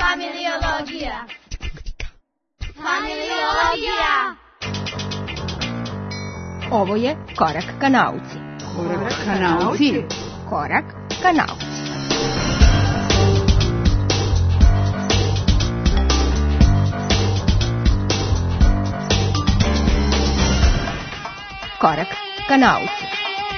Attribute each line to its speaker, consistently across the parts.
Speaker 1: Familiologija. Familiologija.
Speaker 2: Ovo je Korak ka nauci.
Speaker 3: Korak ka nauci.
Speaker 2: Korak ka nauci. Korak ka nauci.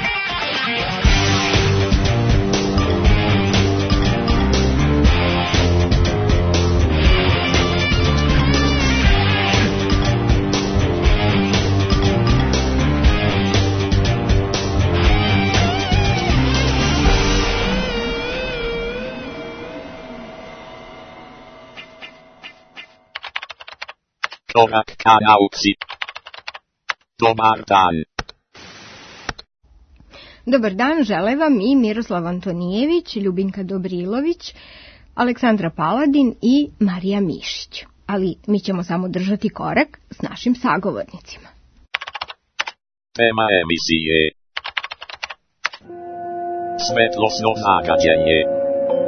Speaker 4: Korak ka nauci. Dobar dan.
Speaker 2: Dobar dan, žele vam i Miroslav Antonijević, Ljubinka Dobrilović, Aleksandra Paladin i Marija Mišić. Ali mi ćemo samo držati korak s našim sagovornicima.
Speaker 4: Tema emisije. Svetlosno zagađenje.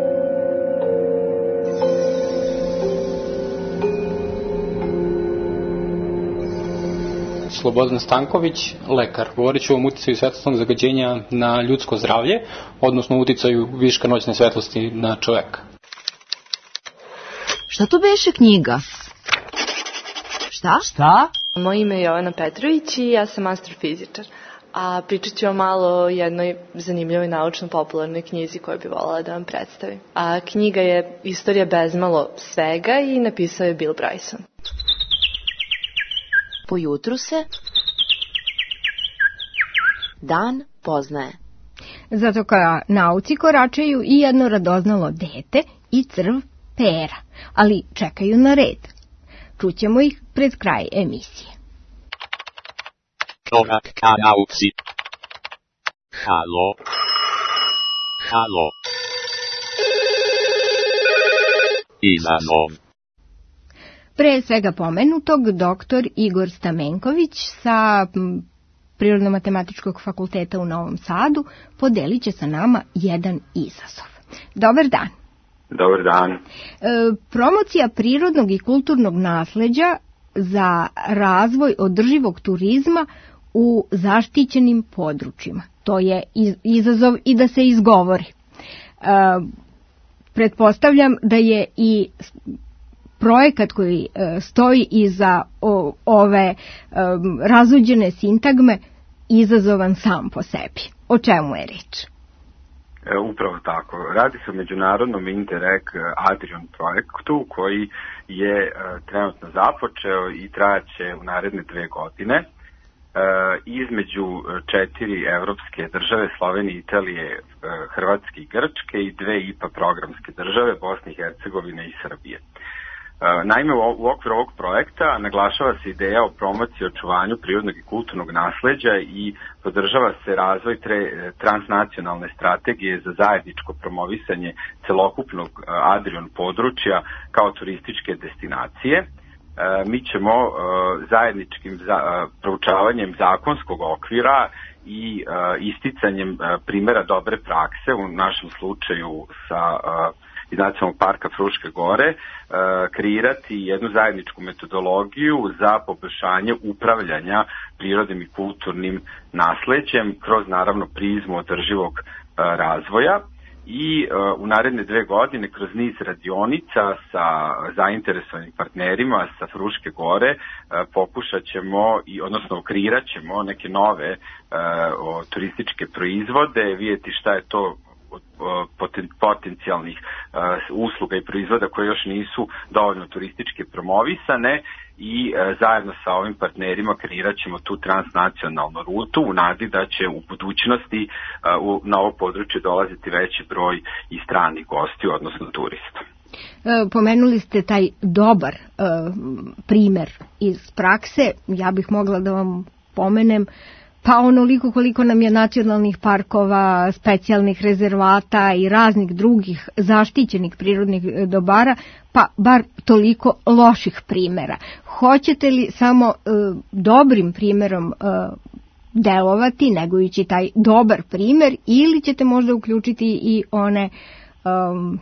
Speaker 5: Slobodan Stanković, lekar. Govorit ću o uticaju svetlosnog zagađenja na ljudsko zdravlje, odnosno uticaju viška noćne svetlosti na čoveka.
Speaker 6: Šta to beše knjiga? Šta?
Speaker 7: Moje ime je Jovana Petrović i ja sam astrofizičar. A pričat ću vam malo o jednoj zanimljivoj naučno-popularnoj knjizi koju bi voljela da vam predstavim. A knjiga je Istorija bezmalo svega i napisao je Bill Bryson.
Speaker 6: Po jutru se dan poznaje.
Speaker 2: Zato ka nauci koračaju i jedno radoznalo dete i crv pera, ali čekaju na red. Čućemo ih pred kraj emisije.
Speaker 4: Korak ka nauci. Halo. Halo. Izazov.
Speaker 2: Pre svega pomenutog, doktor Igor Stamenković sa Prirodno-matematičkog fakulteta u Novom Sadu podelit će sa nama jedan izazov. Dobar dan.
Speaker 8: Dobar dan.
Speaker 2: Promocija prirodnog i kulturnog nasleđa za razvoj održivog turizma u zaštićenim područjima. To je izazov i da se izgovori. Pretpostavljam da je i projekat koji stoji iza ove razuđene sintagme izazovan sam po sebi. O čemu je reč?
Speaker 8: Upravo tako. Radi se o međunarodnom Interreg Adrian projektu koji je trenutno započeo i trajaće u naredne 2 godine. Između 4 evropske države, Slovenije, Italije, Hrvatske i Grčke i 2 IPA programske države, Bosne i Hercegovine i Srbije. Naime, u okviru ovog projekta naglašava se ideja o promociji i očuvanju prirodnog i kulturnog nasleđa i podržava se razvoj transnacionalne strategije za zajedničko promovisanje celokupnog Adrian područja kao turističke destinacije. Mi ćemo zajedničkim proučavanjem zakonskog okvira i isticanjem primjera dobre prakse, u našem slučaju iz Nacionalnog parka Fruške gore, kreirati jednu zajedničku metodologiju za poboljšanje upravljanja prirodnim i kulturnim nasleđem kroz naravno prizmu održivog razvoja. I u naredne 2 godine kroz niz radionica sa zainteresovanim partnerima sa Fruške gore pokušat ćemo, odnosno kreirat ćemo neke nove turističke proizvode, vidjeti šta je to potencijalnih usluga i proizvoda koje još nisu dovoljno turistički promovisane i zajedno sa ovim partnerima kreirat ćemo tu transnacionalnu rutu u nadi da će u budućnosti na ovo područje dolaziti veći broj i stranih gostiju, odnosno turista.
Speaker 2: Pomenuli ste taj dobar primer iz prakse. Ja bih mogla da vam pomenem pa onoliko koliko nam je nacionalnih parkova, specijalnih rezervata i raznih drugih zaštićenih prirodnih dobara, pa bar toliko loših primjera. Hoćete li samo dobrim primjerom delovati, negujući taj dobar primjer, ili ćete možda uključiti i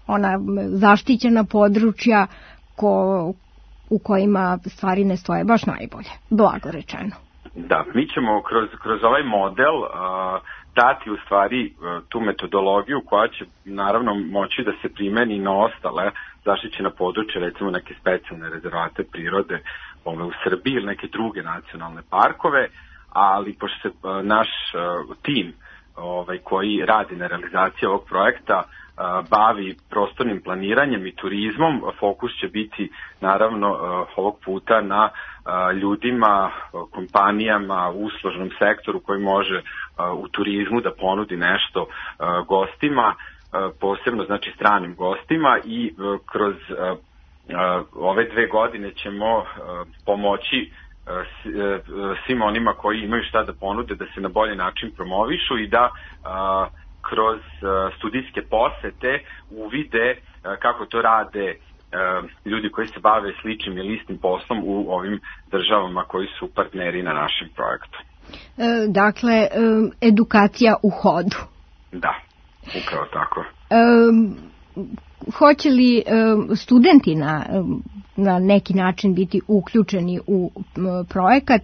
Speaker 2: ona zaštićena područja u kojima stvari ne stoje baš najbolje, blago rečeno.
Speaker 8: Da, mi ćemo kroz ovaj model dati u stvari tu metodologiju koja će naravno moći da se primeni na ostale zaštićena područja, recimo neke specijalne rezervate prirode u Srbiji ili neke druge nacionalne parkove, ali pošto se naš tim koji radi na realizaciji ovog projekta bavi prostornim planiranjem i turizmom, fokus će biti naravno ovog puta na ljudima, kompanijama, uslužnom sektoru koji može u turizmu da ponudi nešto gostima, posebno znači stranim gostima, i kroz ove 2 godine ćemo pomoći svim onima koji imaju šta da ponude da se na bolji način promovišu i da kroz studijske posete uvide kako to rade ljudi koji se bave sličnim ili istim poslom u ovim državama koji su partneri na našem projektu.
Speaker 2: Dakle, edukacija u hodu.
Speaker 8: Da, upravo tako.
Speaker 2: Hoće li studenti na neki način biti uključeni u projekat?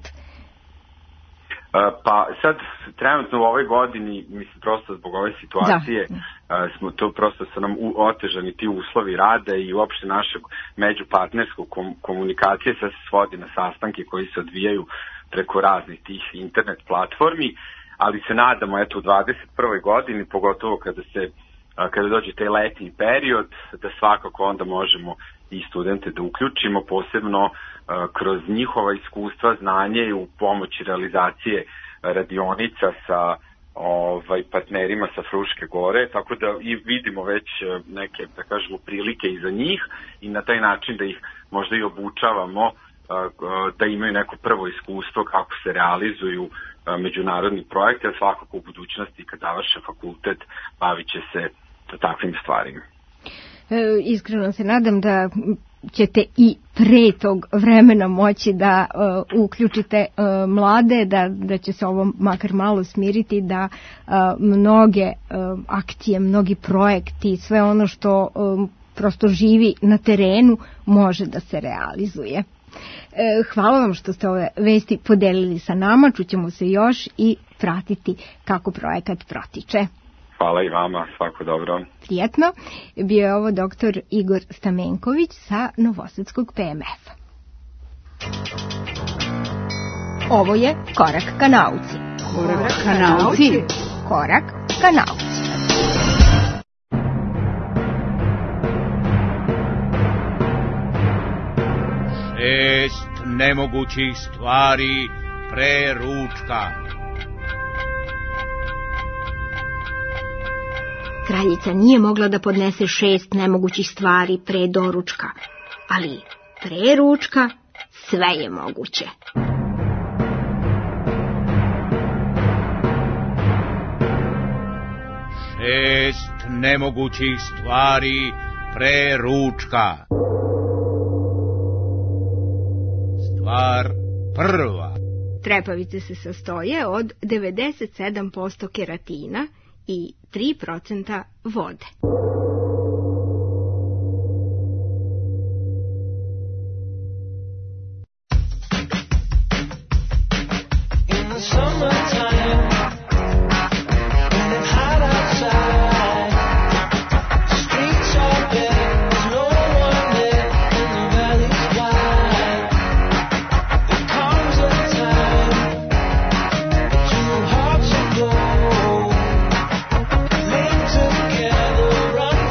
Speaker 8: Pa sad, trenutno u ovoj godini, mislim prosto zbog ove situacije, smo to prosto su nam otežani ti uslovi rada i uopšte našeg međupartnerskog komunikacije se svodi na sastanke koji se odvijaju preko raznih tih internet platformi, ali se nadamo eto u 21. godini, pogotovo kada dođe taj letnji period, da svakako onda možemo i studente da uključimo, posebno kroz njihova iskustva, znanje i u pomoći realizacije radionica sa partnerima sa Fruške gore, tako da i vidimo već neke, da kažemo, prilike i za njih i na taj način da ih možda i obučavamo da imaju neko prvo iskustvo kako se realizuju međunarodni projekti, a svakako u budućnosti kad završe fakultet bavit će se takvim stvarima.
Speaker 2: Iskreno se nadam da ćete i pre tog vremena moći da uključite mlade, da će se ovo makar malo smiriti, da mnoge akcije, mnogi projekti, sve ono što prosto živi na terenu može da se realizuje. Hvala vam što ste ove vesti podelili sa nama, čućemo se još i pratiti kako projekat protiče.
Speaker 8: Hvala i vama, svako dobro.
Speaker 2: Prijetno. Bio je ovo doktor Igor Stamenković sa Novosadskog PMF. Ovo je Korak ka nauci.
Speaker 3: Korak ka nauci.
Speaker 2: Korak ka nauci.
Speaker 1: Šest nemogućih stvari pre ručka.
Speaker 2: Kraljica nije mogla da podnese 6 nemogućih stvari pre doručka, ali pre ručka sve je moguće.
Speaker 1: Šest nemogućih stvari pre ručka. Stvar prva.
Speaker 2: Trepavice se sastoje od 97% keratina i 3% vode.
Speaker 9: Together, run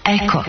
Speaker 6: Eko.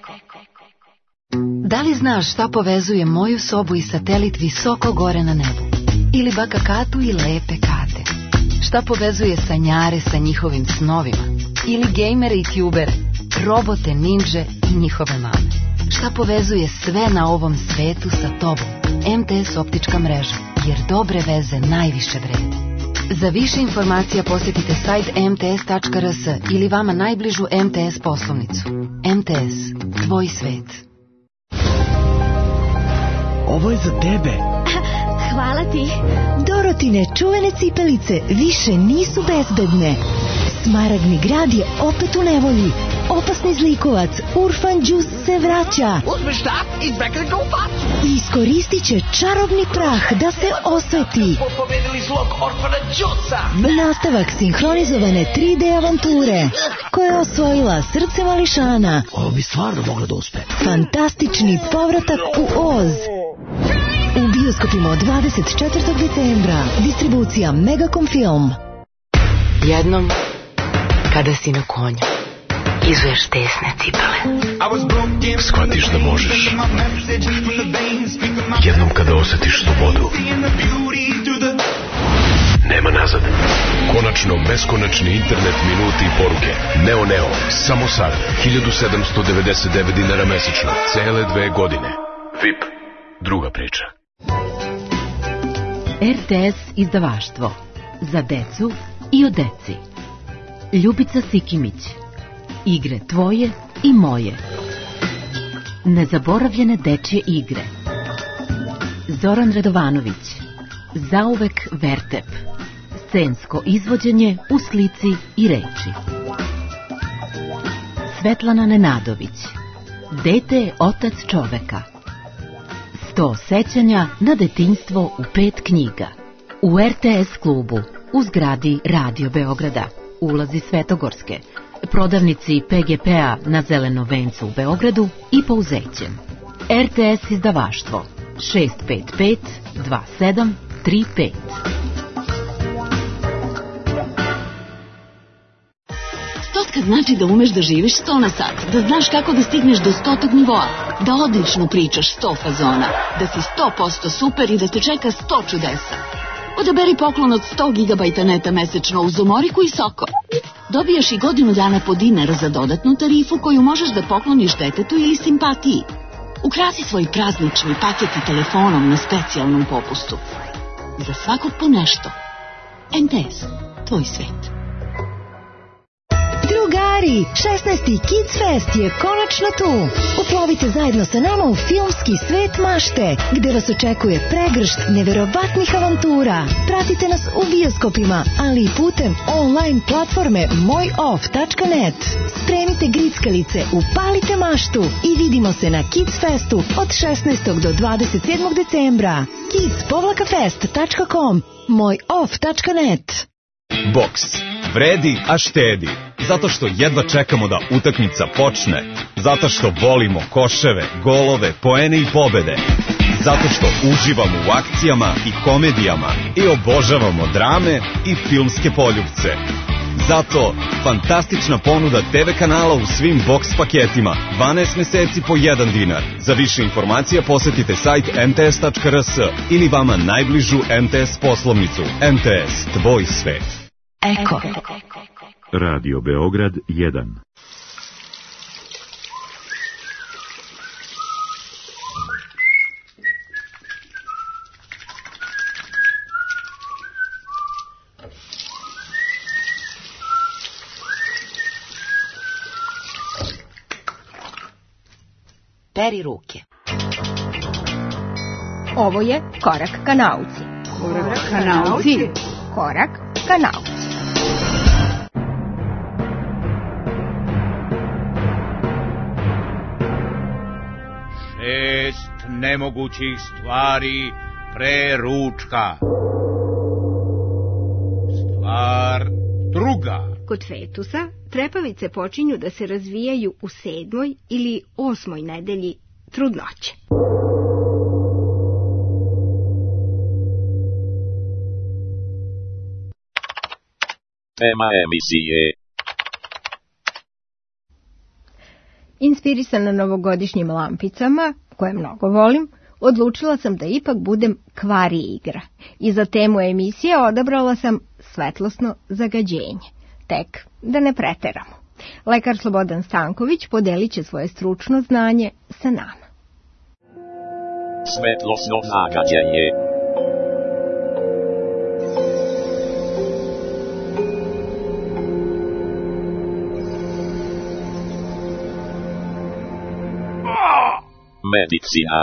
Speaker 6: Da li znaš šta povezuje moju sobu i satelit visoko gore na nebu? Ili baka Katu i lepe Kate? Šta povezuje sanjare sa njihovim snovima? Ili gejmere i tubere, robote, ninđe i njihove mame? Šta povezuje sve na ovom svetu sa tobom? MTS optička mreža, jer dobre veze najviše vrede. Za više informacija posjetite sajt mts.rs ili vama najbližu MTS poslovnicu. MTS, tvoj svet.
Speaker 9: Ovo je za tebe.
Speaker 10: Hvala ti. Dorotine čuvene cipelice više nisu bezbedne. Smaragdni grad je opet u nevolji. Opasni zlikovac Urfan Đus se vraća.
Speaker 9: Uzmi štap i izbegli ga u facu.
Speaker 10: Iskoristit će čarobni prah da se osveti.
Speaker 9: Pobedili zlog Orfana Đusa.
Speaker 10: Nastavak sinhronizovane 3D avanture koja je osvojila srce mališana.
Speaker 9: Ovo bi stvarno moglo da uspe.
Speaker 10: Fantastični povratak u Oz. U bioskopima od 24. decembra. Distribucija Megacom Film.
Speaker 6: Jednom, kada si na konju, izuješ tesne cipele.
Speaker 11: Shvatiš da možeš. Jednom kada osjetiš slobodu. Nema nazad. Konačno beskonačni internet, minuti i poruke. Neo, samo sad. 1799 dinara mesečno. Cele 2 godine. VIP. Druga priča.
Speaker 12: RTS izdavaštvo. Za decu i o deci. Ljubica Sikimić. Igre tvoje i moje. Nezaboravljene dečje igre. Zoran Radovanović. Zauvek Vertep. Scensko izvođenje u slici i reči. Svetlana Nenadović. Dete je otac čoveka. 100 sećanja na detinjstvo u 5 knjiga. U RTS klubu, u zgradi Radio Beograda, ulazi Svetogorske, prodavnici PGP-a na Zelenom vencu u Beogradu i Pouzećem. RTS izdavaštvo 655 2735.
Speaker 13: Stotka znači da umeš da živiš 100 na sat, da znaš kako da stigneš do 100. nivoa, da odlično pričaš 100 fazona, da si 100% super i da te čeka 100 čudesa. Odaberi poklon od 100 GB neta mesečno uz Umoriku i Soko. Dobijaš i godinu dana po dinar za dodatnu tarifu koju možeš da pokloniš detetu ili simpatiji. Ukrasi svoj praznični paket i telefonom na specijalnom popustu. Za svakog po nešto. MTS, tvoj svet.
Speaker 10: Drugari, 16. Kids Fest je konačno tu. Uplovite zajedno sa nama u filmski svet mašte, gde vas očekuje pregršt neverovatnih avantura. Pratite nas u bioskopima, ali i putem online platforme mojoff.net. Spremite grickalice, upalite maštu i vidimo se na Kids Festu od 16. do 27. decembra. kids-fest.com, mojoff.net.
Speaker 14: Boks. Vredi, a štedi. Zato što jedva čekamo da utakmica počne. Zato što volimo koševe, golove, poene i pobede. Zato što uživamo u akcijama i komedijama i obožavamo drame i filmske poljupce. Zato fantastična ponuda TV kanala u svim boks paketima. 12 meseci po 1 dinar. Za više informacija posjetite sajt mts.rs ili vama najbližu MTS poslovnicu. MTS, tvoj svet.
Speaker 6: Eko.
Speaker 15: Radio Beograd 1.
Speaker 6: Peri ruke.
Speaker 2: Ovo je Korak ka nauci.
Speaker 3: Korak ka nauci.
Speaker 2: Korak ka nauci.
Speaker 1: Šest nemogućih stvari pre ručka. Stvar druga.
Speaker 2: Kod fetusa trepavice počinju da se razvijaju u 7. ili 8. nedelji trudnoće.
Speaker 4: Tema emisije.
Speaker 2: Inspirisana novogodišnjim lampicama, koje mnogo volim, odlučila sam da ipak budem kvari igra. I za temu emisije odabrala sam svetlosno zagađenje. Tek da ne preteramo. Lekar Slobodan Stanković podelit će svoje stručno znanje sa nama.
Speaker 4: Svetlosno zagađenje. Medicina.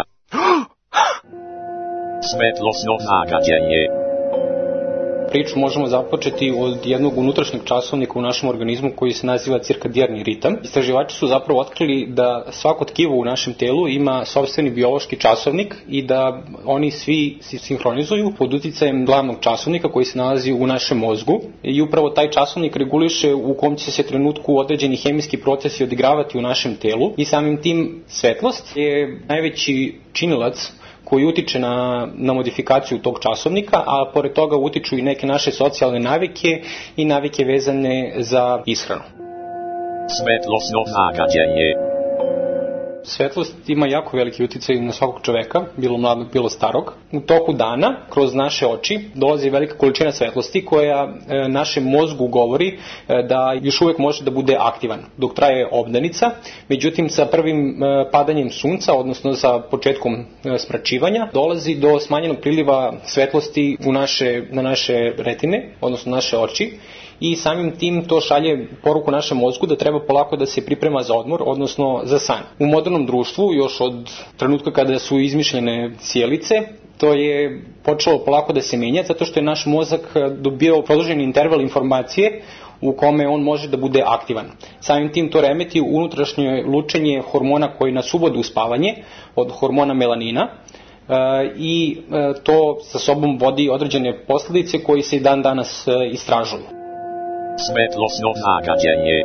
Speaker 4: Svetlosno zagađenje.
Speaker 5: Priču možemo započeti od jednog unutrašnjeg časovnika u našem organizmu koji se naziva cirkadijarni ritam. Istraživači su zapravo otkrili da svako tkivo u našem telu ima sopstveni biološki časovnik i da oni svi se sinhronizuju pod uticajem glavnog časovnika koji se nalazi u našem mozgu. I upravo taj časovnik reguliše u kom će se trenutku određeni hemijski procesi odigravati u našem telu i samim tim svetlost je najveći činilac koji utiče na modifikaciju tog časovnika, a pored toga utiču i neke naše socijalne navike i navike vezane za ishranu.
Speaker 4: Svetlosno zagađenje.
Speaker 5: Svetlost ima jako veliki uticaj na svakog čoveka, bilo mladog, bilo starog. U toku dana, kroz naše oči, dolazi velika količina svetlosti koja našem mozgu govori da još uvijek može da bude aktivan dok traje obdanica. Međutim, sa prvim padanjem sunca, odnosno sa početkom smračivanja, dolazi do smanjenog priliva svetlosti na naše retine, odnosno naše oči. I samim tim to šalje poruku našem mozgu da treba polako da se priprema za odmor, odnosno za san. U modernom društvu, još od trenutka kada su izmišljene sjelice, to je počelo polako da se menja, zato što je naš mozak dobio produženi interval informacije u kome on može da bude aktivan. Samim tim to remeti unutrašnje lučenje hormona koji nas uvode u spavanje, od hormona melanina, i to sa sobom vodi određene posljedice koji se i dan danas istražuju.
Speaker 4: Svetlosno zagađenje.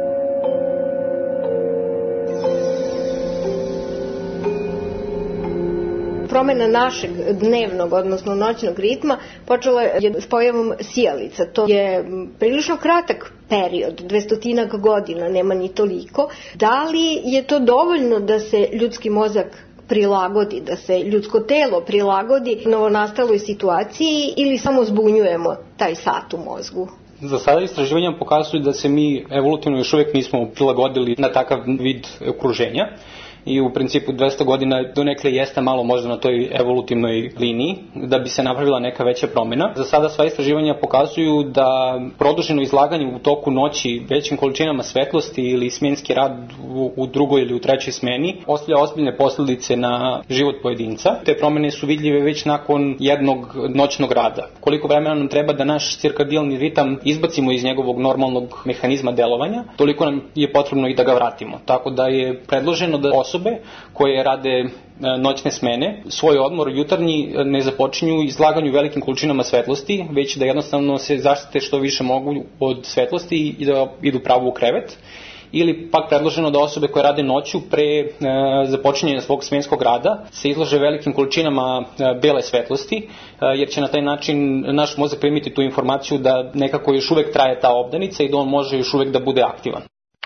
Speaker 2: Promjena našeg dnevnog, odnosno noćnog ritma počela je s pojavom sijalica. To je prilično kratak period, 200 godina, nema ni toliko. Da li je to dovoljno da se ljudski mozak prilagodi, da se ljudsko telo prilagodi novonastaloj situaciji ili samo zbunjujemo taj sat u mozgu?
Speaker 5: Za sada istraživanja pokazuju da se mi evolutivno još uvijek nismo prilagodili na takav vid okruženja i u principu 200 godina donekle jeste malo možda na toj evolutivnoj liniji da bi se napravila neka veća promjena. Za sada sva istraživanja pokazuju da produženo izlaganje u toku noći većim količinama svetlosti ili smjenski rad u drugoj ili u trećoj smeni ostavlja ozbiljne posljedice na život pojedinca. Te promjene su vidljive već nakon jednog noćnog rada. Koliko vremena nam treba da naš cirkadijalni ritam izbacimo iz njegovog normalnog mehanizma delovanja, toliko nam je potrebno i da ga vratimo. Tako da je predloženo da osobe koje rade noćne smene svoj odmor jutarnji ne započinju izlaganju velikim količinama svetlosti, već da jednostavno se zaštite što više mogu od svetlosti i da idu pravo u krevet. Ili pak predloženo da osobe koje rade noću pre započinjanja svog smenskog rada se izlože velikim količinama bele svetlosti, jer će na taj način naš mozak primiti tu informaciju da nekako još uvijek traje ta obdanica i da on može još uvijek da bude aktivan.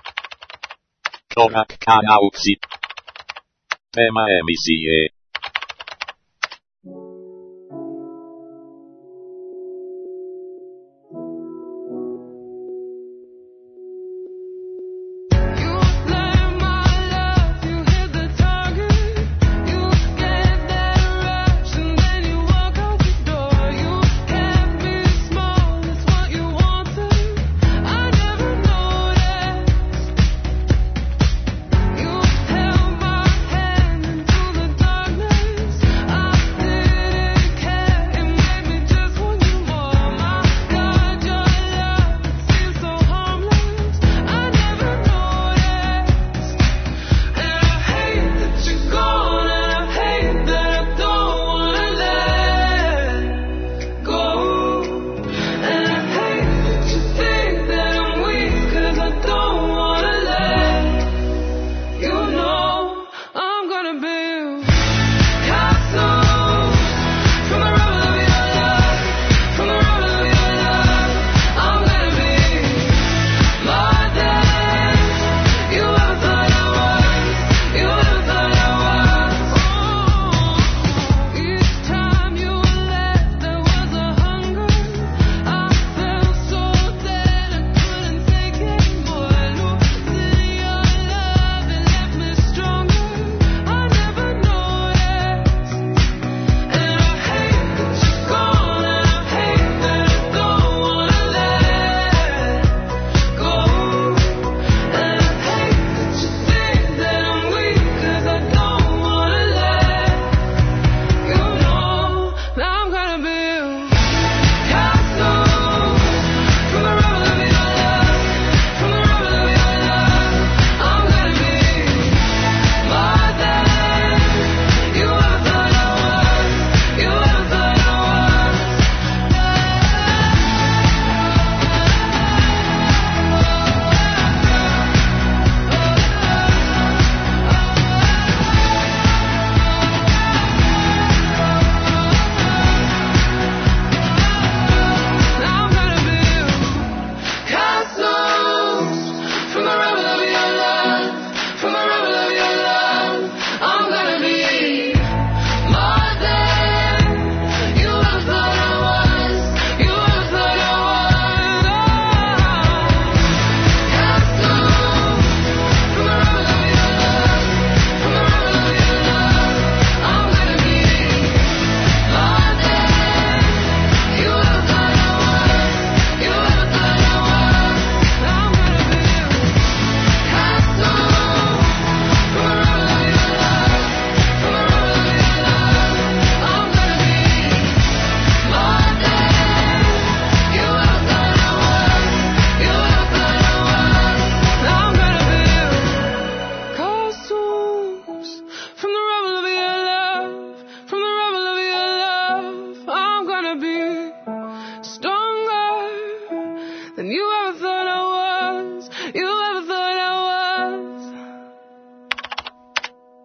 Speaker 4: Korak ka nauci. Tema emisije.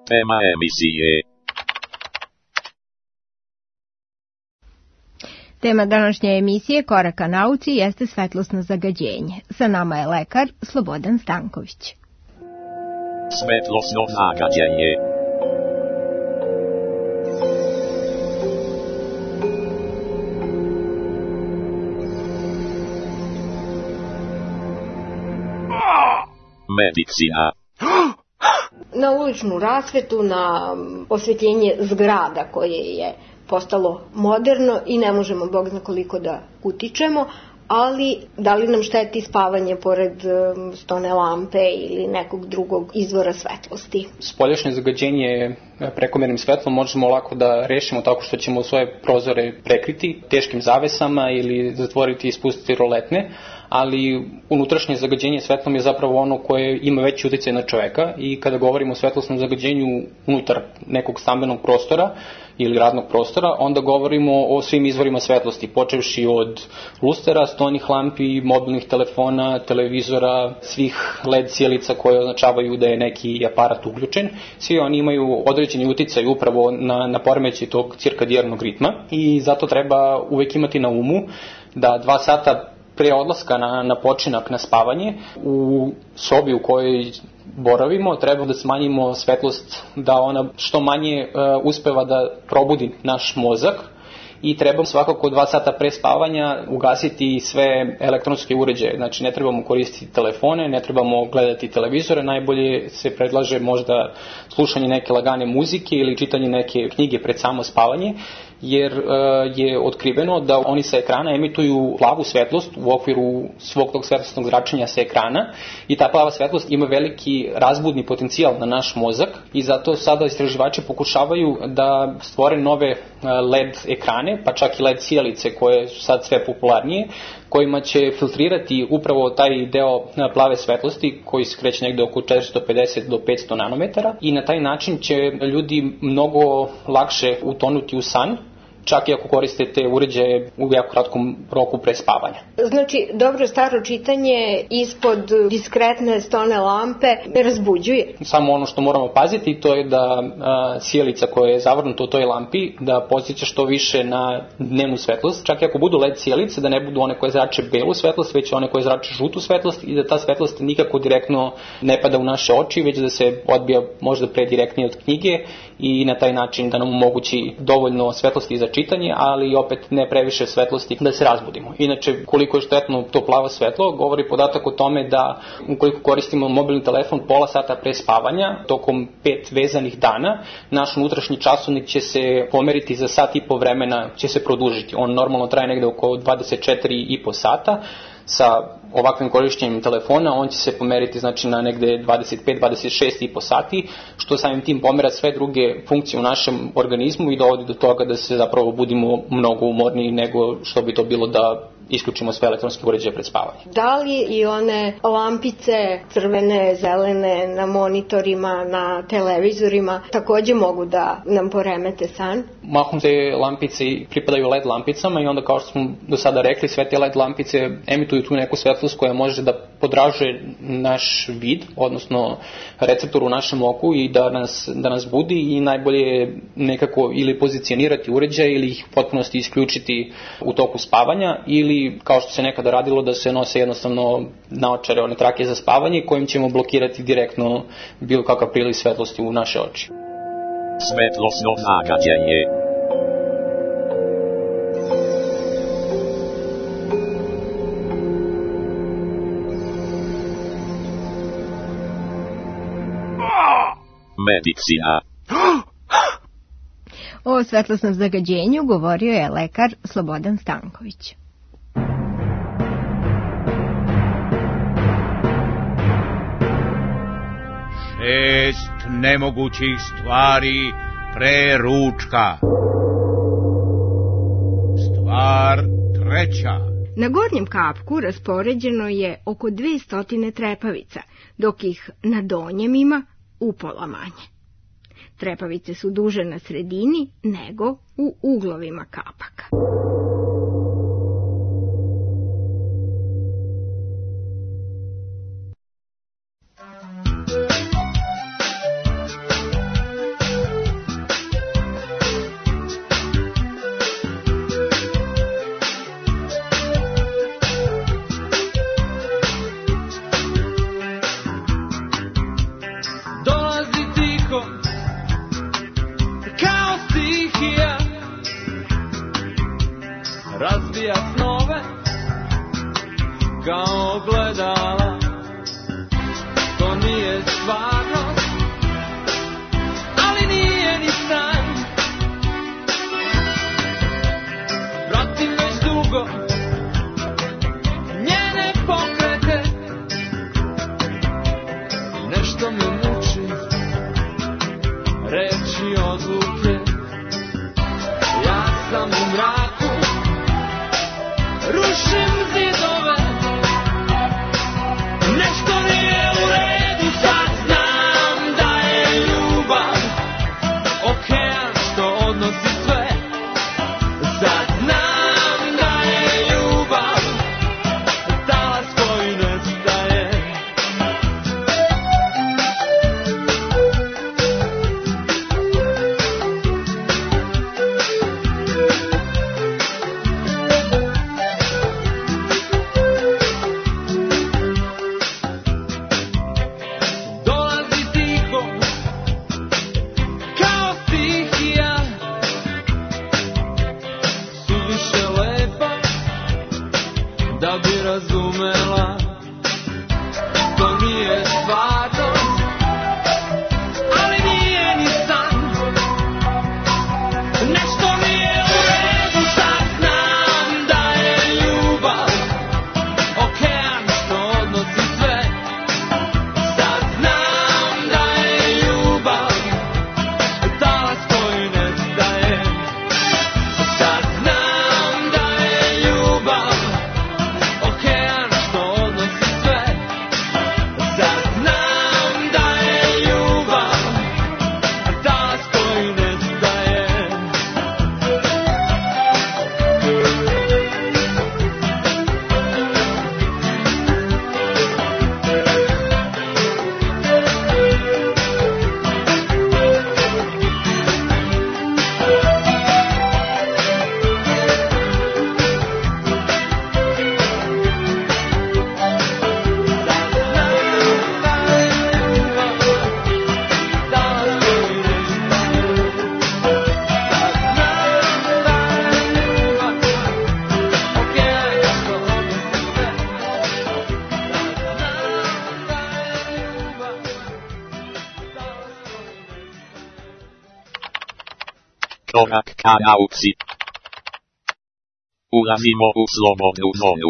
Speaker 4: Tema emisije.
Speaker 2: Tema današnje emisije Koraka nauci jeste svetlosno zagađenje. Sa nama je lekar Slobodan Stanković.
Speaker 4: Svetlosno zagađenje. Medicina.
Speaker 2: Na uličnu rasvetu, na osvjetljenje zgrada koje je postalo moderno i ne možemo bog zna koliko da utičemo, ali da li nam šteti spavanje pored stone lampe ili nekog drugog izvora svetlosti?
Speaker 5: Spoljašnje zagađenje prekomernim svetlom možemo lako da rešimo tako što ćemo svoje prozore prekriti teškim zavesama ili zatvoriti i spustiti roletne, ali unutrašnje zagađenje svetlom je zapravo ono koje ima veći uticaj na čoveka i kada govorimo o svetlosnom zagađenju unutar nekog stambenog prostora ili radnog prostora, onda govorimo o svim izvorima svetlosti, počevši od lustera, stonih lampi, mobilnih telefona, televizora, svih LED sjelica koje označavaju da je neki aparat uključen. Svi oni imaju određeni uticaj upravo na poremećaj tog cirkadijarnog ritma i zato treba uvek imati na umu da 2 sata pre odlaska na počinak, na spavanje, u sobi u kojoj boravimo, treba da smanjimo svetlost, da ona što manje uspeva da probudi naš mozak i treba svakako 2 sata pre spavanja ugasiti sve elektronske uređaje. Znači ne trebamo koristiti telefone, ne trebamo gledati televizore, najbolje se predlaže možda slušanje neke lagane muzike ili čitanje neke knjige pred samo spavanje, jer je otkriveno da oni sa ekrana emituju plavu svetlost u okviru svog tog svetlosnog zračenja sa ekrana i ta plava svetlost ima veliki razbudni potencijal na naš mozak i zato sada istraživači pokušavaju da stvore nove LED ekrane, pa čak i LED sjelice koje su sad sve popularnije, kojima će filtrirati upravo taj deo plave svetlosti koji se kreće negde oko 450 do 500 nanometara i na taj način će ljudi mnogo lakše utonuti u san, čak i ako koriste te uređaje u jako kratkom roku pre spavanja.
Speaker 2: Znači, dobro staro čitanje ispod diskretne stone lampe ne razbuđuje?
Speaker 5: Samo ono što moramo paziti to je da sjelica koja je zavrnuta u toj lampi da podsjeća što više na dnevnu svetlost, čak i ako budu LED sjelice, da ne budu one koje zrače belu svetlost, već one koje zrače žutu svetlost i da ta svetlost nikako direktno ne pada u naše oči, već da se odbija možda predirektnije od knjige i na taj način da nam omogući dovoljno svetlosti za čitanje, ali opet ne previše svetlosti da se razbudimo. Inače, koliko je štetno to plavo svetlo, govori podatak o tome da ukoliko koristimo mobilni telefon pola sata pre spavanja, tokom 5 vezanih dana, naš unutrašnji časovnik će se pomeriti za sat i po vremena, će se produžiti. On normalno traje negde oko 24,5 sata. Sa ovakvim korišćenjem telefona on će se pomeriti znači na negde 25-26,5 sati, što samim tim pomera sve druge funkcije u našem organizmu i dovodi do toga da se zapravo budimo mnogo umorniji nego što bi to bilo da isključimo sve elektronske uređaje pred spavanje.
Speaker 2: Da li i one lampice crvene, zelene na monitorima, na televizorima takođe mogu da nam poremete san?
Speaker 5: Mahom te lampice pripadaju LED lampicama i onda kao što smo do sada rekli, sve te LED lampice emituju tu neku svetlost koja može da podraže naš vid, odnosno receptor u našem oku i da nas budi i najbolje je nekako ili pozicionirati uređaje ili ih potpunosti isključiti u toku spavanja ili kao što se nekada radilo da se nose jednostavno naočare, one trake za spavanje kojim ćemo blokirati direktno bilo kakav priliv svetlosti u naše oči.
Speaker 4: Svetlosno zagađenje. Medicina.
Speaker 2: O svetlosnom zagađenju govorio je lekar Slobodan Stanković.
Speaker 1: Šest nemogućih stvari pre ručka. Stvar treća.
Speaker 2: Na gornjem kapku raspoređeno je oko 200 trepavica, dok ih na donjem ima upola manje. Trepavice su duže na sredini nego u uglovima kapaka.
Speaker 16: odnosi sve. Sad znam da je ljubav talas koji nestaje. Dolazi tiho kao stihija, suviše lepa da bi razumela. To nije stvarnost, ali nije ni san. Nešto nije u redu, sad znam da je ljubav okean što odnosi sve. Sad znam da je ljubav talas koji nestaje. Sad znam da je ljubav okean što odnosi sve. Sad znam da je ljubav talas koji nestaje.
Speaker 4: Korak ka nauci. Ulazimo u slobodnu zonu.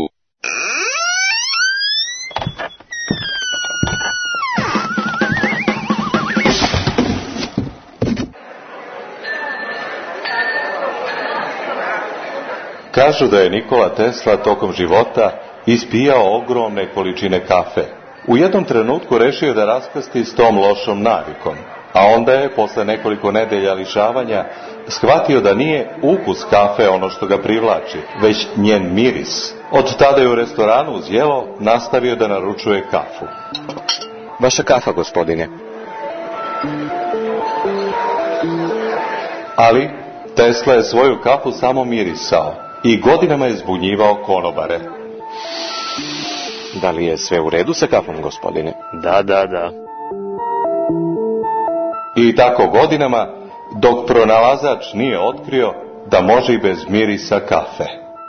Speaker 17: Kažu da je Nikola Tesla tokom života ispijao ogromne količine kafe. U jednom trenutku rešio da raskrsti s tom lošom navikom, a onda je, posle nekoliko nedelja lišavanja, shvatio da nije ukus kafe ono što ga privlači, već njen miris. Od tada je u restoranu uz jelo nastavio da naručuje kafu.
Speaker 18: Vaša kafa, gospodine.
Speaker 17: Ali Tesla je svoju kafu samo mirisao i godinama je zbunjivao konobare.
Speaker 18: Da li je sve u redu sa kafom, gospodine?
Speaker 19: Da.
Speaker 17: I tako godinama, dok pronalazač nije otkrio da može i bez mirisa kafe.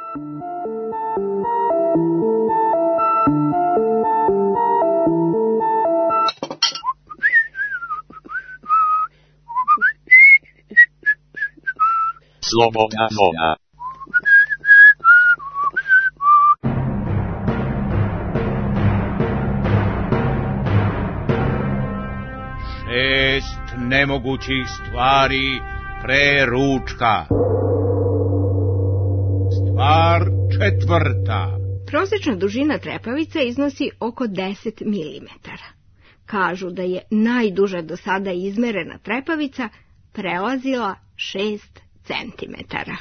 Speaker 4: Slobodna zona.
Speaker 1: Šest nemogućih stvari pre ručka. Stvar četvrta.
Speaker 2: Prosečna dužina trepavice iznosi oko 10 mm. Kažu da je najduža do sada izmerena trepavica prelazila 6 centimetara.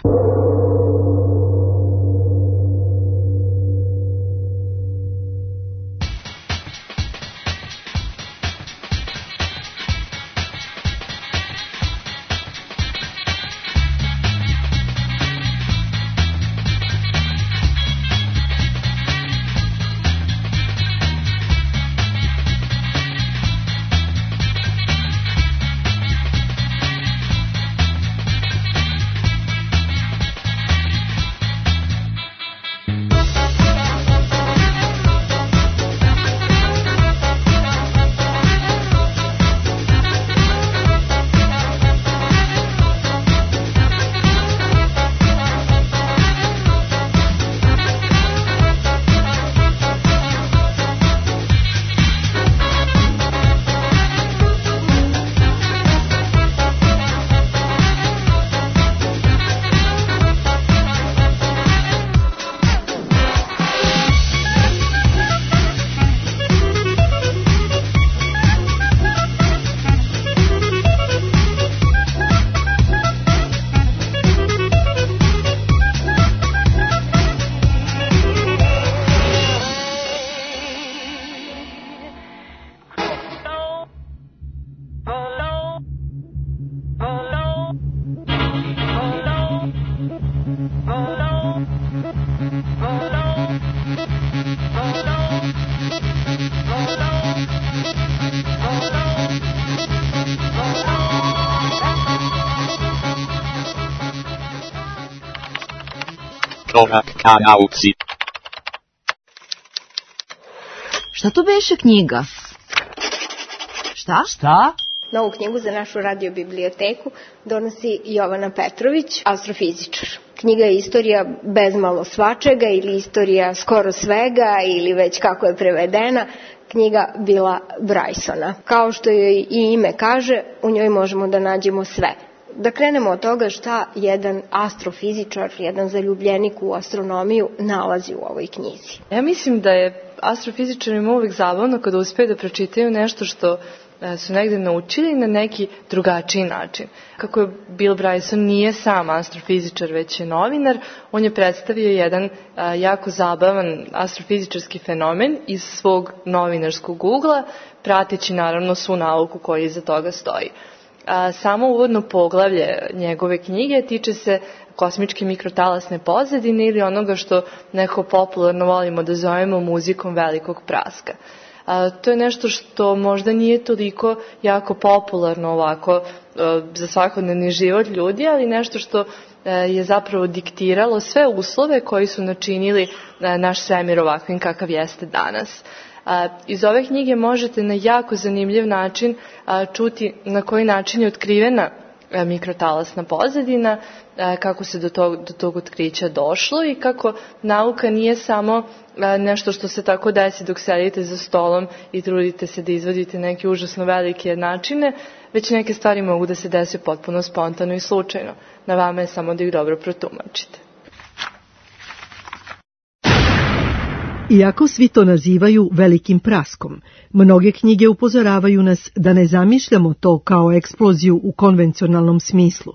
Speaker 4: Korak ka nauci.
Speaker 12: Šta to beše knjiga? Šta?
Speaker 2: Novu knjigu za našu radiobiblioteku donosi Jovana Petrović, astrofizičar. Knjiga je istorija bezmalo svačega ili istorija skoro svega ili već kako je prevedena, knjiga Billa Brysona. Kao što joj i ime kaže, u njoj možemo da nađemo sve. Da krenemo od toga šta jedan astrofizičar, jedan zaljubljenik u astronomiju nalazi u ovoj knjizi.
Speaker 7: Ja mislim da je astrofizičarima uvijek zabavno kada uspeju da pročitaju nešto što su negde naučili na neki drugačiji način. Kako je Bill Bryson nije sam astrofizičar, već je novinar, on je predstavio jedan jako zabavan astrofizičarski fenomen iz svog novinarskog ugla, prateći naravno svu nauku koja iza toga stoji. Samo uvodno poglavlje njegove knjige tiče se kosmičke mikrotalasne pozadine ili onoga što neko popularno volimo da zovemo muzikom velikog praska. To je nešto što možda nije toliko jako popularno ovako za svakodnevni život ljudi, ali nešto što je zapravo diktiralo sve uslove koji su načinili naš svemir ovakvim kakav jeste danas. Iz ove knjige možete na jako zanimljiv način čuti na koji način je otkrivena mikrotalasna pozadina, kako se do tog otkrića došlo i kako nauka nije samo nešto što se tako desi dok sedite za stolom i trudite se da izvadite neke užasno velike jednačine, već neke stvari mogu da se desi potpuno spontano i slučajno. Na vama je samo da ih dobro protumačite.
Speaker 19: Iako svi to nazivaju velikim praskom, mnoge knjige upozoravaju nas da ne zamišljamo to kao eksploziju u konvencionalnom smislu.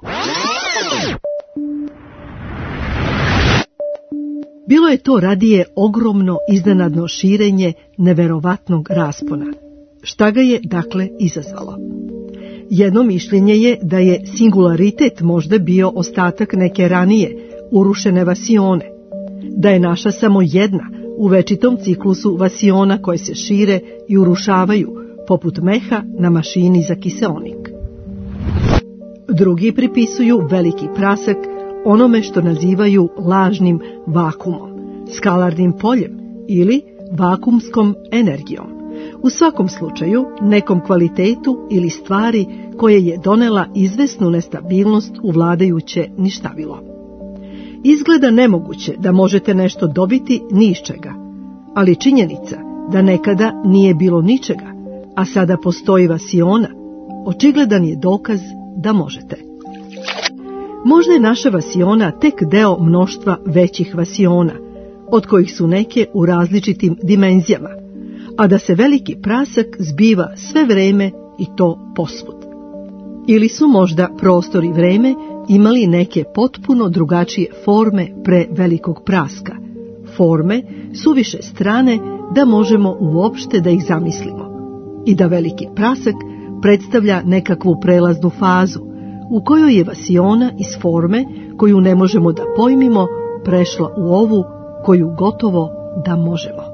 Speaker 19: Bilo je to radije ogromno iznenadno širenje neverovatnog raspona. Šta ga je, dakle, izazvalo? Jedno mišljenje je da je singularitet možda bio ostatak neke ranije, urušene vasione, da je naša samo jedna u večitom ciklusu vasiona koje se šire i urušavaju, poput meha na mašini za kiseonik. Drugi pripisuju veliki prasak onome što nazivaju lažnim vakumom, skalarnim poljem ili vakumskom energijom. U svakom slučaju nekom kvalitetu ili stvari koje je donela izvesnu nestabilnost u vladajuće ništavilo. Izgleda nemoguće da možete nešto dobiti ni iz čega, ali činjenica da nekada nije bilo ničega, a sada postoji vasiona, očigledan je dokaz da možete. Možda je naša vasiona tek deo mnoštva većih vasiona, od kojih su neke u različitim dimenzijama, a da se veliki prasak zbiva sve vreme i to posvud. Ili su možda prostor i vreme imali neke potpuno drugačije forme pre velikog praska, forme suviše strane da možemo uopšte da ih zamislimo, i da veliki prasak predstavlja nekakvu prelaznu fazu u kojoj je vasiona iz forme koju ne možemo da pojmimo prešla u ovu koju gotovo da možemo.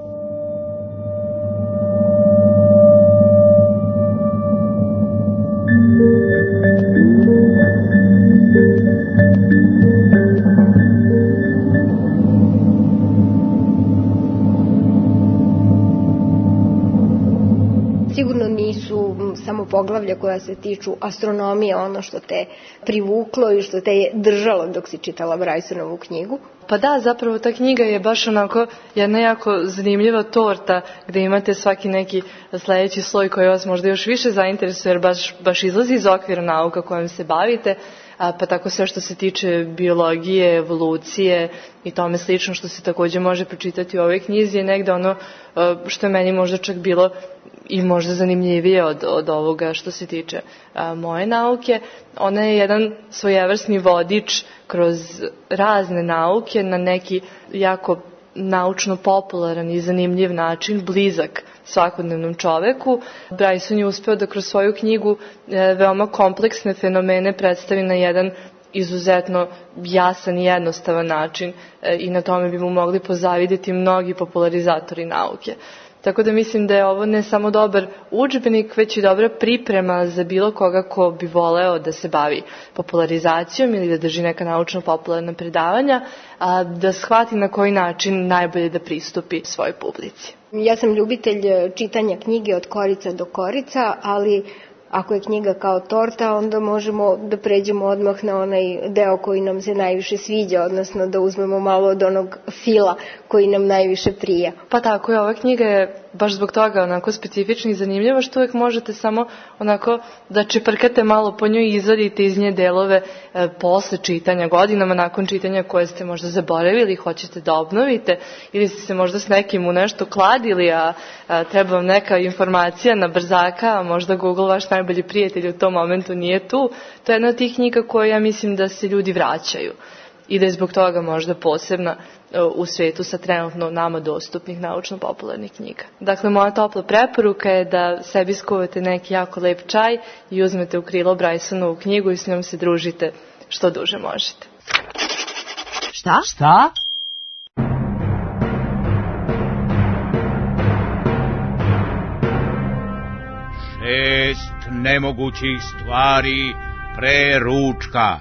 Speaker 2: Sigurno nisu samo poglavlja koja se tiču astronomije ono što te privuklo i što te je držalo dok si čitala Brysonovu knjigu.
Speaker 7: Pa da, zapravo ta knjiga je baš onako jedna jako zanimljiva torta gde imate svaki neki sledeći sloj koji vas možda još više zainteresuje jer baš izlazi iz okvira nauka kojom se bavite, pa tako sve što se tiče biologije, evolucije i tome slično što se takođe može pročitati u ovoj knjizi je negde ono što je meni možda čak bilo i možda zanimljivije od ovoga što se tiče moje nauke. Ona je jedan svojevrsni vodič kroz razne nauke na neki jako naučno popularan i zanimljiv način, blizak svakodnevnom čoveku. Bryson je uspeo da kroz svoju knjigu veoma kompleksne fenomene predstavi na jedan izuzetno jasan i jednostavan način i na tome bi mu mogli pozavideti mnogi popularizatori nauke. Tako da mislim da je ovo ne samo dobar udžbenik, već i dobra priprema za bilo koga ko bi voleo da se bavi popularizacijom ili da drži neka naučno-popularna predavanja, da shvati na koji način najbolje da pristupi svojoj publici.
Speaker 2: Ja sam ljubitelj čitanja knjige od korica do korica, ali ako je knjiga kao torta, onda možemo da pređemo odmah na onaj deo koji nam se najviše sviđa, odnosno da uzmemo malo od onog fila koji nam najviše prija.
Speaker 7: Pa tako je, ova knjiga je baš zbog toga onako specifična i zanimljiva, što uvijek možete samo onako da čeprkate malo po njoj i izvadite iz nje delove posle čitanja, godinama nakon čitanja koje ste možda zaboravili i hoćete da obnovite, ili ste se možda s nekim u nešto kladili, a treba vam neka informacija na brzaka, a možda Google, vaš najbolji prijatelj, u tom momentu nije tu. To je jedna od tih knjiga koje ja mislim da se ljudi vraćaju i da je zbog toga možda posebna u svetu sa trenutno nama dostupnih naučno-popularnih knjiga. Dakle, moja topla preporuka je da sebi skuvate neki jako lep čaj i uzmete u krilo Brysonovu knjigu i s njom se družite što duže možete.
Speaker 12: Šta?
Speaker 9: Šta?
Speaker 1: Šest nemogućih stvari pre ručka.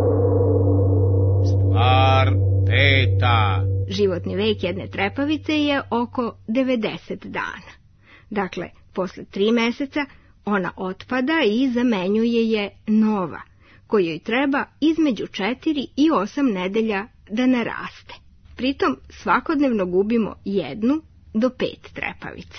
Speaker 1: Stvar peta.
Speaker 2: Životni vek jedne trepavice je oko 90 dana. Dakle, posle 3 meseca ona otpada i zamenjuje je nova, kojoj treba između 4 i 8 nedelja da naraste. Pritom svakodnevno gubimo 1 do 5 trepavica.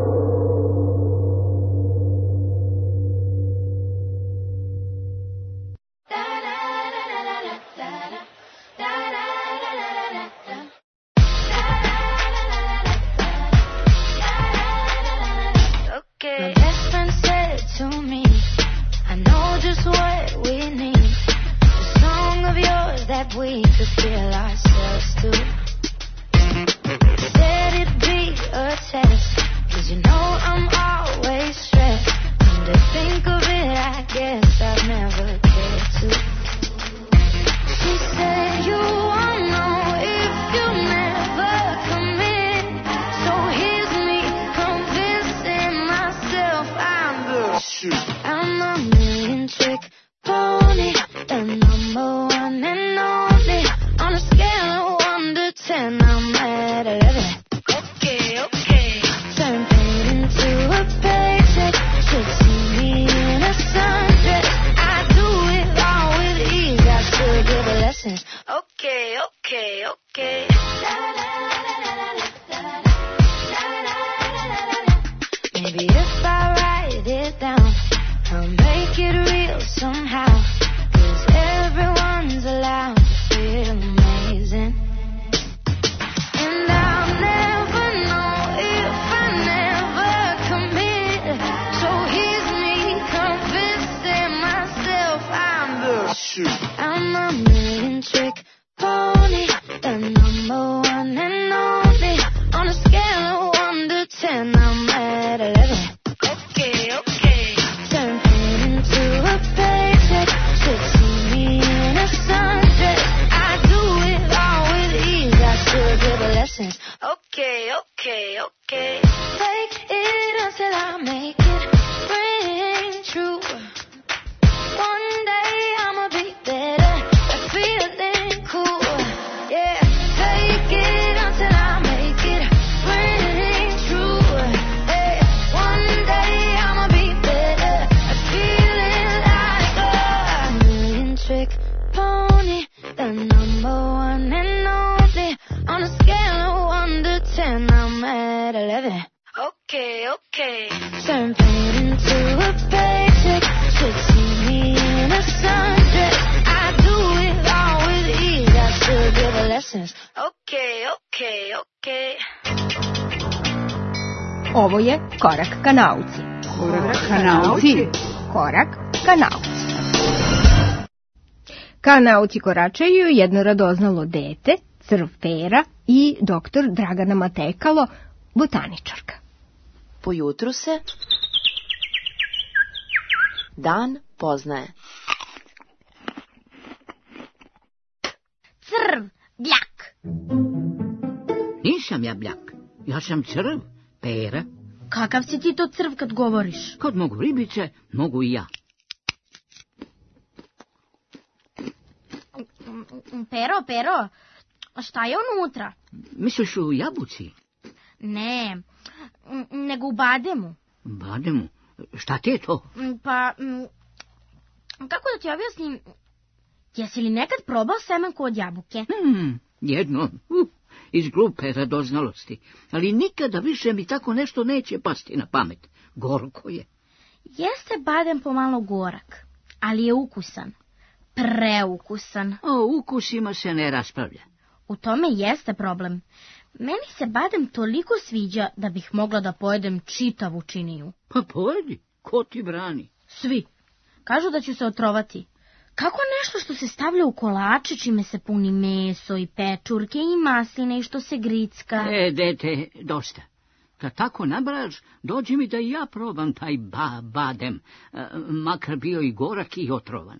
Speaker 20: My best friend said to me, I know just what we need. A song of yours that we could feel ourselves to. Said it'd be a test, 'cause you know I'm always stressed. And to think of it, I guess I've never cared to. She said you won't know if you never commit. So here's me convincing myself I'm a million trick pony, the number one and only. On a scale of 1 to 10, I'm at 11. Okay. Turn pain into a paycheck. Should see me in a sundress. I do it all with ease. I should give her lessons. Okay. Maybe if I write it down, I'll make it real somehow. 'Cause everyone's allowed to feel amazing. And I'll never know if I never commit. So here's me convincing myself I'm a million trick pony, the number one and only. On a scale of 1 to 10, I'm at 11. Okay. Turn pain into a paycheck. Should see me in a sundress. I do it all with ease. I should give her lessons. Okay. Take it until I make it ring true. One day I'ma be better at feeling cool. Yeah, take it until I make it ring true. Hey, one day I'ma be better at feeling like a million trick pony, the number one and only. On a scale of 1 to 10, I'm at 11. Okay. Turn pain into a paycheck. Should see me in a sundress. I do it all with ease. I should give her lessons. Okay.
Speaker 2: Ovo je Korak ka nauci. Korak ka nauci. Ka nauci koračaju jedno radoznalo dete, crv Pera i doktor Dragana Matekalo, botaničarka.
Speaker 21: Po jutru se dan poznaje.
Speaker 22: Crv, bljak.
Speaker 9: Nisam ja bljak, ja sam crv.
Speaker 8: Pera.
Speaker 22: Kakav si ti to crv kad govoriš?
Speaker 8: Kad mogu ribice, mogu i ja.
Speaker 22: Pero, šta je unutra?
Speaker 8: Misliš u jabuci?
Speaker 22: Ne, nego u bademu.
Speaker 8: Bademu? Šta ti je to?
Speaker 22: Pa, kako da ti objasnim, jesi li nekad probao semenku od jabuke?
Speaker 8: Jedno, iz glupe radoznalosti, ali nikada više mi tako nešto neće pasti na pamet. Gorko je.
Speaker 22: Jeste badem pomalo gorak, ali je ukusan. Preukusan.
Speaker 8: O ukusima se ne raspravlja.
Speaker 22: U tome jeste problem. Meni se badem toliko sviđa da bih mogla da pojedem čitavu činiju.
Speaker 8: Pa pojedi, ko ti brani?
Speaker 22: Svi. Kažu da ću se otrovati. Kako nešto što se stavlja u kolače, čime se puni meso i pečurke i masline i što se gricka?
Speaker 8: Dete, dosta. Kad tako nabraš, dođi mi da i ja probam taj badem, makar bio i gorak i otrovan.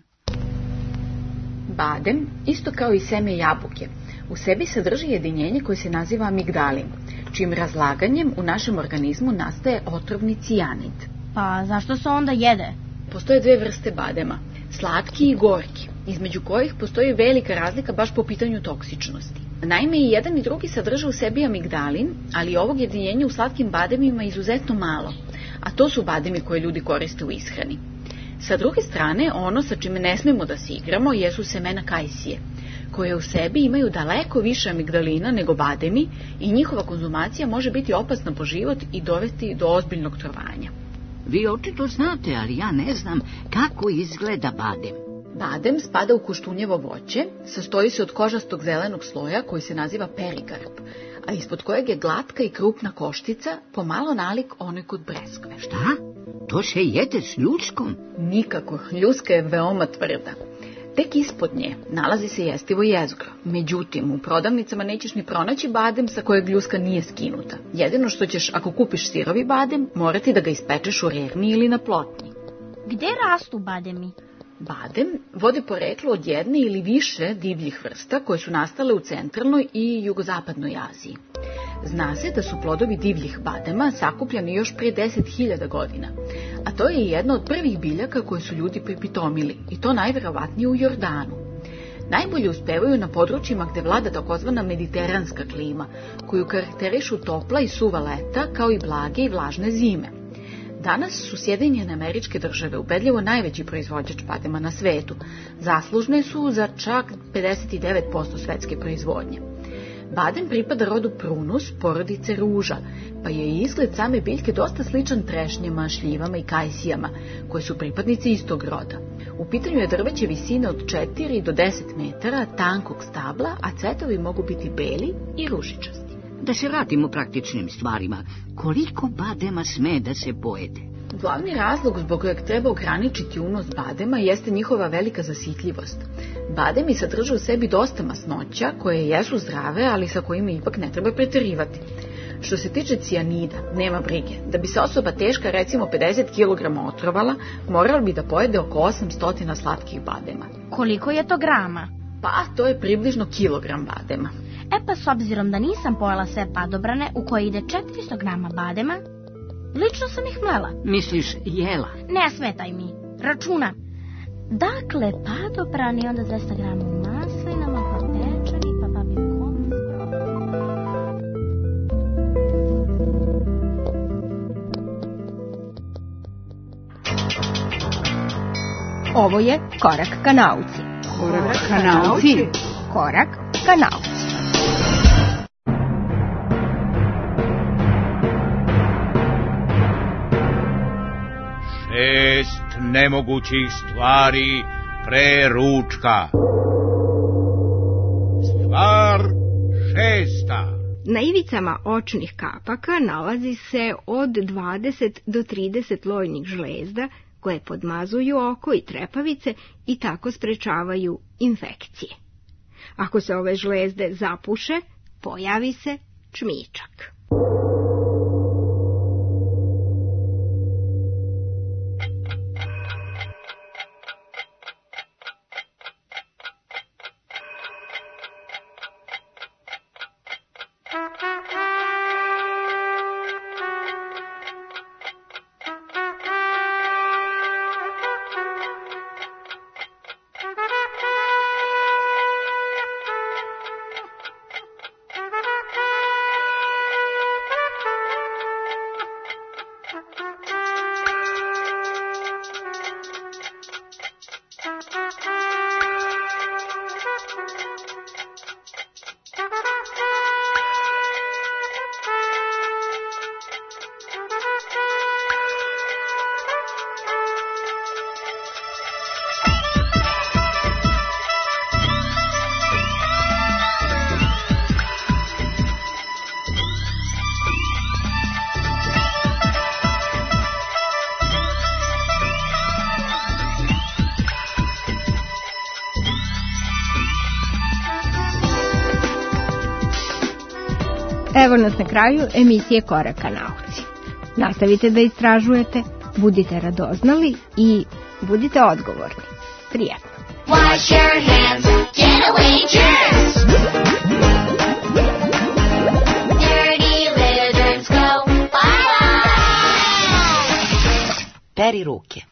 Speaker 23: Badem, isto kao i seme jabuke, u sebi sadrži jedinjenje koje se naziva amigdalin, čijim razlaganjem u našem organizmu nastaje otrovni cijanid.
Speaker 22: Pa zašto se onda jede?
Speaker 23: Postoje dve vrste badema, slatki i gorki, između kojih postoji velika razlika baš po pitanju toksičnosti. Naime, i jedan i drugi sadrže u sebi amigdalin, ali ovog jedinjenja u slatkim bademima je izuzetno malo, a to su bademi koje ljudi koriste u ishrani. Sa druge strane, ono sa čime ne smemo da se igramo jesu semena kajsije, koje u sebi imaju daleko više amigdalina nego bademi i njihova konzumacija može biti opasna po život i dovesti do ozbiljnog trovanja.
Speaker 8: Vi očito znate, ali ja ne znam kako izgleda badem.
Speaker 23: Badem spada u koštunjevo voće, sastoji se od kožastog zelenog sloja koji se naziva perikarp, a ispod kojeg je glatka i krupna koštica, pomalo nalik onoj kod breskve.
Speaker 8: Šta? To se jede s ljuskom?
Speaker 23: Nikako, ljuska je veoma tvrda. Tek ispod nje nalazi se jestivo jezgro. Međutim, u prodavnicama nećeš ni pronaći badem sa kojeg ljuska nije skinuta. Jedino što ćeš, ako kupiš sirovi badem, morati da ga ispečeš u rerni ili na plotni.
Speaker 22: Gde rastu bademi?
Speaker 23: Badem vodi poreklo od jedne ili više divljih vrsta koje su nastale u centralnoj i jugozapadnoj Aziji. Zna se da su plodovi divljih badema sakupljani još prije 10.000 godina, a to je jedna od prvih biljaka koje su ljudi pripitomili, i to najverovatnije u Jordanu. Najbolje uspevaju na područjima gde vlada takozvana mediteranska klima, koju karakterišu topla i suva leta, kao i blage i vlažne zime. Danas su Sjedinjene Američke Države ubedljivo najveći proizvođač badema na svetu. Zaslužne su za čak 59% svetske proizvodnje. Badem pripada rodu prunus, porodice ruža, pa je i izgled same biljke dosta sličan trešnjama, šljivama i kajsijama, koje su pripadnici istog roda. U pitanju je drveće visine od 4 do 10 metara, tankog stabla, a cvetovi mogu biti beli i ružičasti.
Speaker 8: Da se vratimo praktičnim stvarima, koliko badema sme da se pojede?
Speaker 23: Glavni razlog zbog kojeg treba ograničiti unos badema jeste njihova velika zasitljivost. Bademi sadrže u sebi dosta masnoća koje jesu zdrave, ali sa kojima ipak ne treba preterivati. Što se tiče cijanida, nema brige. Da bi se osoba teška recimo 50 kg otrovala, morala bi da pojede oko 800 slatkih badema.
Speaker 22: Koliko je to grama?
Speaker 23: Pa, to je približno kilogram badema.
Speaker 22: Pa s obzirom da nisam pojela sve padobrane u koje ide 400 grama badema, lično sam ih mlela.
Speaker 8: Misliš jela?
Speaker 22: Ne smetaj mi, računam. Dakle, padobrani, onda 200 grama u maslinama, pa pečeni, pa babin komis.
Speaker 2: Ovo je Korak ka nauci.
Speaker 3: Korak ka nauci.
Speaker 2: Korak ka nauci.
Speaker 1: Šest nemogućih stvari pre ručka. Stvar šesta.
Speaker 2: Na ivicama očnih kapaka nalazi se od 20 do 30 lojnih žlezda koje podmazuju oko i trepavice i tako sprečavaju infekcije. Ako se ove žlezde zapuše, pojavi se čmičak. Evo nas na kraju emisije Koraka nauci. Nastavite da istražujete, budite radoznali i budite odgovorni. Prijatno!
Speaker 20: Wash your hands, get away germs. Dirty little germs go bye-bye.
Speaker 21: Peri ruke.